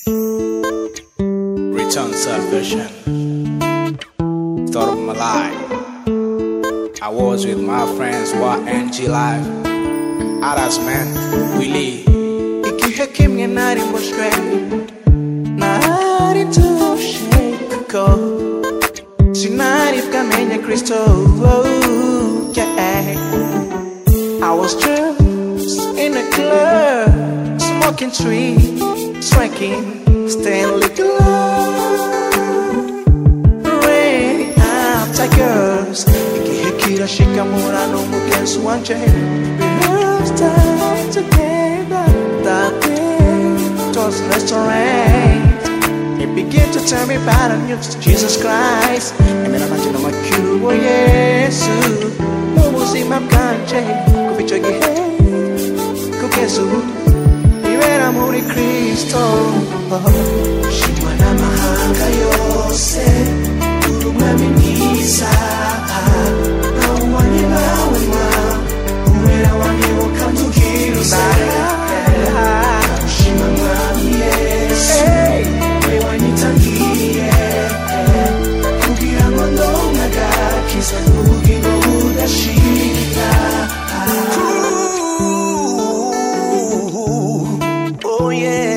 Return salvation. Start of my life. I was with my friends, NG Live. Others, man, Willie. Ikihe kimwe nari mbushwe, nari tusheko. Sinari bwamenye Kristo, yeah. I was just in a club, smoking tree, drinking Stanley Rain after girls. Ikihe kirashika murano mugenzi wanje. We lost time together that day. It was restaurant. It began to tell me about the news to Jesus Christ. And then I imagine my cue, oh yes. Ubuzima bwanje kubico gihe kugezu ibera muri Kristo. Shimwa n'amahanga yose uri umwami mwiza, nawubonye nawe umwera wanyibuka ntugira usanga. Shima mwami Yesu we wanyitangiye kugira ngo ndonke agakiza n'ubugingo budashira. Oh yeah.